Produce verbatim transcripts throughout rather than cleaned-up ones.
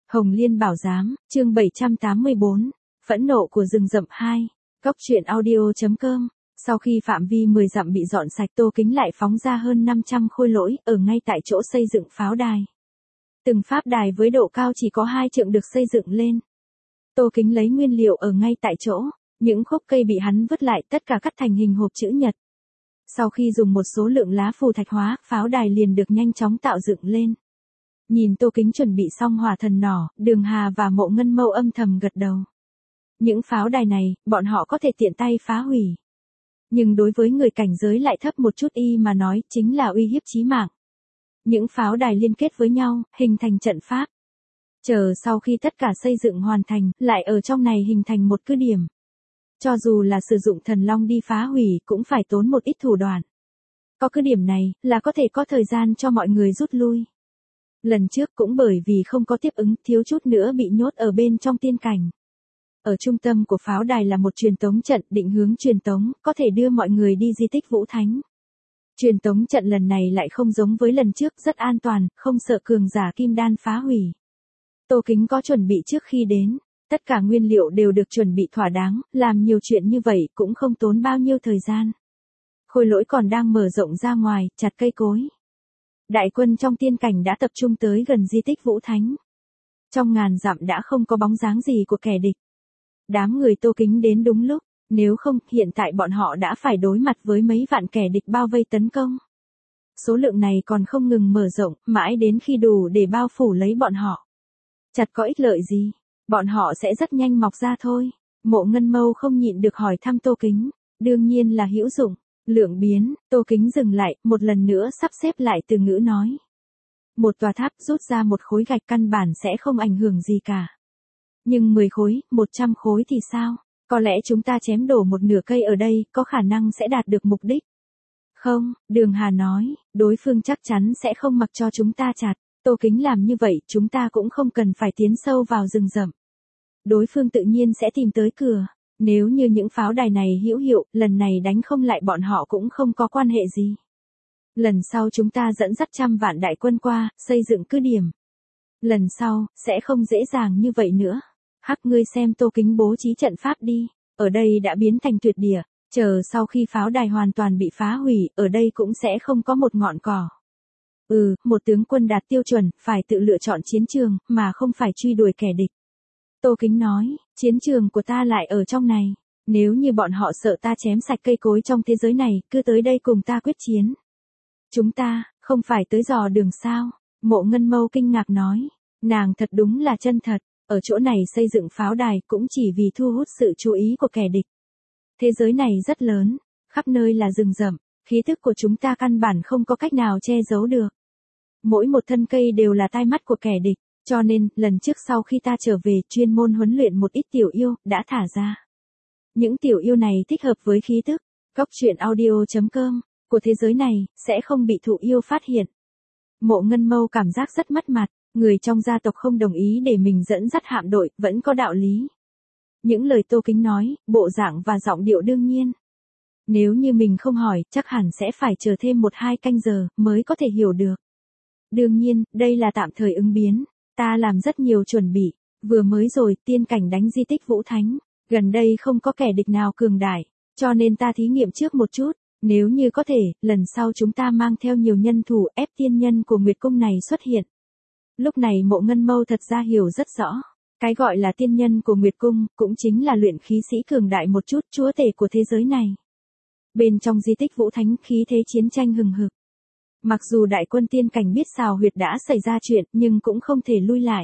Hồng Liên Bảo Giám, chương bảy trăm tám mươi bốn, Phẫn nộ của rừng rậm hai, Cốc truyện audio.com. Sau khi phạm vi mười dặm bị dọn sạch, Tô Kính lại phóng ra hơn năm trăm khôi lỗi ở ngay tại chỗ xây dựng pháo đài. Từng pháp đài với độ cao chỉ có hai trượng được xây dựng lên. Tô Kính lấy nguyên liệu ở ngay tại chỗ, những khúc cây bị hắn vứt lại tất cả cắt thành hình hộp chữ nhật. Sau khi dùng một số lượng lá phù thạch hóa, pháo đài liền được nhanh chóng tạo dựng lên. Nhìn Tô Kính chuẩn bị xong hỏa thần nỏ, Đường Hà và Mộ Ngân Mâu âm thầm gật đầu. Những pháo đài này, bọn họ có thể tiện tay phá hủy. Nhưng đối với người cảnh giới lại thấp một chút y mà nói, chính là uy hiếp chí mạng. Những pháo đài liên kết với nhau, hình thành trận pháp. Chờ sau khi tất cả xây dựng hoàn thành, lại ở trong này hình thành một cứ điểm. Cho dù là sử dụng thần long đi phá hủy cũng phải tốn một ít thủ đoạn. Có cứ điểm này, là có thể có thời gian cho mọi người rút lui. Lần trước cũng bởi vì không có tiếp ứng, thiếu chút nữa bị nhốt ở bên trong tiên cảnh. Ở trung tâm của pháo đài là một truyền tống trận định hướng truyền tống, có thể đưa mọi người đi di tích Vũ Thánh. Truyền tống trận lần này lại không giống với lần trước, rất an toàn, không sợ cường giả kim đan phá hủy. Tô Kính có chuẩn bị trước khi đến, tất cả nguyên liệu đều được chuẩn bị thỏa đáng, làm nhiều chuyện như vậy cũng không tốn bao nhiêu thời gian. Khôi lỗi còn đang mở rộng ra ngoài, chặt cây cối. Đại quân trong tiên cảnh đã tập trung tới gần di tích Vũ Thánh. Trong ngàn dặm đã không có bóng dáng gì của kẻ địch. Đám người Tô Kính đến đúng lúc, nếu không, hiện tại bọn họ đã phải đối mặt với mấy vạn kẻ địch bao vây tấn công. Số lượng này còn không ngừng mở rộng, mãi đến khi đủ để bao phủ lấy bọn họ. Chặt có ích lợi gì, bọn họ sẽ rất nhanh mọc ra thôi. Mộ Ngân Mâu không nhịn được hỏi thăm Tô Kính, đương nhiên là hữu dụng. Lượng biến, Tô Kính dừng lại, một lần nữa sắp xếp lại từ ngữ nói. Một tòa tháp rút ra một khối gạch căn bản sẽ không ảnh hưởng gì cả. Nhưng mười khối, một trăm khối thì sao? Có lẽ chúng ta chém đổ một nửa cây ở đây, có khả năng sẽ đạt được mục đích. Không, Đường Hà nói, đối phương chắc chắn sẽ không mặc cho chúng ta chặt. Tô Kính làm như vậy, chúng ta cũng không cần phải tiến sâu vào rừng rậm. Đối phương tự nhiên sẽ tìm tới cửa. Nếu như những pháo đài này hữu hiệu, lần này đánh không lại bọn họ cũng không có quan hệ gì. Lần sau chúng ta dẫn dắt trăm vạn đại quân qua, xây dựng cứ điểm. Lần sau, sẽ không dễ dàng như vậy nữa. Hắc, ngươi xem Tô Kính bố trí trận pháp đi, ở đây đã biến thành tuyệt địa, chờ sau khi pháo đài hoàn toàn bị phá hủy, ở đây cũng sẽ không có một ngọn cỏ. Ừ, một tướng quân đạt tiêu chuẩn, phải tự lựa chọn chiến trường, mà không phải truy đuổi kẻ địch. Tô Kính nói, chiến trường của ta lại ở trong này, nếu như bọn họ sợ ta chém sạch cây cối trong thế giới này, cứ tới đây cùng ta quyết chiến. Chúng ta, không phải tới dò đường sao? Mộ Ngân Mâu kinh ngạc nói, nàng thật đúng là chân thật, ở chỗ này xây dựng pháo đài cũng chỉ vì thu hút sự chú ý của kẻ địch. Thế giới này rất lớn, khắp nơi là rừng rậm, khí thức của chúng ta căn bản không có cách nào che giấu được. Mỗi một thân cây đều là tai mắt của kẻ địch. Cho nên, lần trước sau khi ta trở về, chuyên môn huấn luyện một ít tiểu yêu, đã thả ra. Những tiểu yêu này thích hợp với khí thức, Cốc truyện audio.com, của thế giới này, sẽ không bị thụ yêu phát hiện. Mộ Ngân Mâu cảm giác rất mất mặt, người trong gia tộc không đồng ý để mình dẫn dắt hạm đội, vẫn có đạo lý. Những lời Tô Kính nói, bộ dạng và giọng điệu đương nhiên. Nếu như mình không hỏi, chắc hẳn sẽ phải chờ thêm một hai canh giờ, mới có thể hiểu được. Đương nhiên, đây là tạm thời ứng biến. Ta làm rất nhiều chuẩn bị, vừa mới rồi tiên cảnh đánh di tích Vũ Thánh, gần đây không có kẻ địch nào cường đại, cho nên ta thí nghiệm trước một chút, nếu như có thể, lần sau chúng ta mang theo nhiều nhân thủ ép tiên nhân của Nguyệt Cung này xuất hiện. Lúc này Mộ Ngân Mâu thật ra hiểu rất rõ, cái gọi là tiên nhân của Nguyệt Cung, cũng chính là luyện khí sĩ cường đại một chút, chúa tể của thế giới này. Bên trong di tích Vũ Thánh khí thế chiến tranh hừng hực. Mặc dù đại quân tiên cảnh biết xào huyệt đã xảy ra chuyện, nhưng cũng không thể lui lại.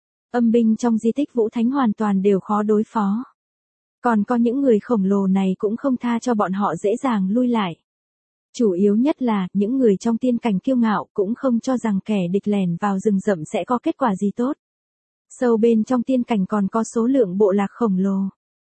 Âm binh trong di tích Vũ Thánh hoàn toàn đều khó đối phó. Còn có những người khổng lồ này cũng không tha cho bọn họ dễ dàng lui lại. Chủ yếu nhất là, những người trong tiên cảnh kiêu ngạo cũng không cho rằng kẻ địch lèn vào rừng rậm sẽ có kết quả gì tốt. Sâu bên trong tiên cảnh còn có số lượng bộ lạc khổng lồ.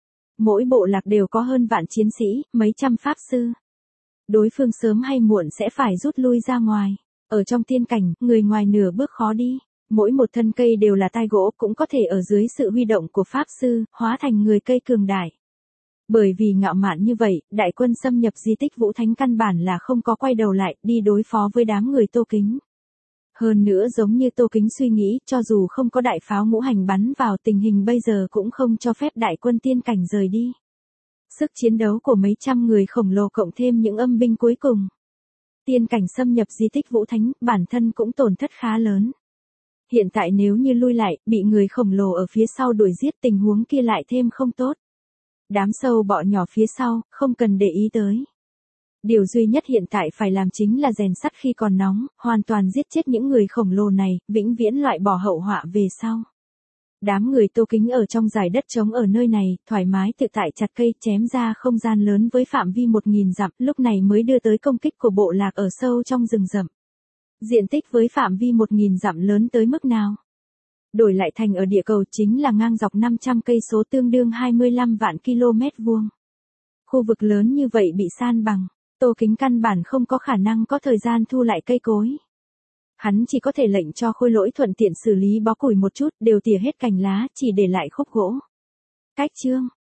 Mỗi bộ lạc đều có hơn vạn chiến sĩ, mấy trăm pháp sư. Đối phương sớm hay muộn sẽ phải rút lui ra ngoài. Ở trong tiên cảnh, người ngoài nửa bước khó đi. Mỗi một thân cây đều là tai gỗ, cũng có thể ở dưới sự huy động của pháp sư, hóa thành người cây cường đại. Bởi vì ngạo mạn như vậy, đại quân xâm nhập di tích Vũ Thánh căn bản là không có quay đầu lại, đi đối phó với đám người Tô Kính. Hơn nữa giống như Tô Kính suy nghĩ, cho dù không có đại pháo ngũ hành bắn vào, tình hình bây giờ cũng không cho phép đại quân tiên cảnh rời đi. Sức chiến đấu của mấy trăm người khổng lồ cộng thêm những âm binh cuối cùng. Tiên cảnh xâm nhập di tích Vũ Thánh, bản thân cũng tổn thất khá lớn. Hiện tại nếu như lui lại, bị người khổng lồ ở phía sau đuổi giết, tình huống kia lại thêm không tốt. Đám sâu bọ nhỏ phía sau, không cần để ý tới. Điều duy nhất hiện tại phải làm chính là rèn sắt khi còn nóng, hoàn toàn giết chết những người khổng lồ này, vĩnh viễn loại bỏ hậu họa về sau. Đám người Tô Kính ở trong dải đất trống ở nơi này, thoải mái tự tại chặt cây, chém ra không gian lớn với phạm vi một nghìn dặm, lúc này mới đưa tới công kích của bộ lạc ở sâu trong rừng rậm. Diện tích với phạm vi một nghìn dặm lớn tới mức nào? Đổi lại thành ở địa cầu chính là ngang dọc năm trăm cây số, tương đương hai mươi lăm vạn ki lô mét vuông. Khu vực lớn như vậy bị san bằng, Tô Kính căn bản không có khả năng có thời gian thu lại cây cối. Hắn chỉ có thể lệnh cho khôi lỗi thuận tiện xử lý bó củi một chút, đều tỉa hết cành lá, chỉ để lại khúc gỗ. Cách chương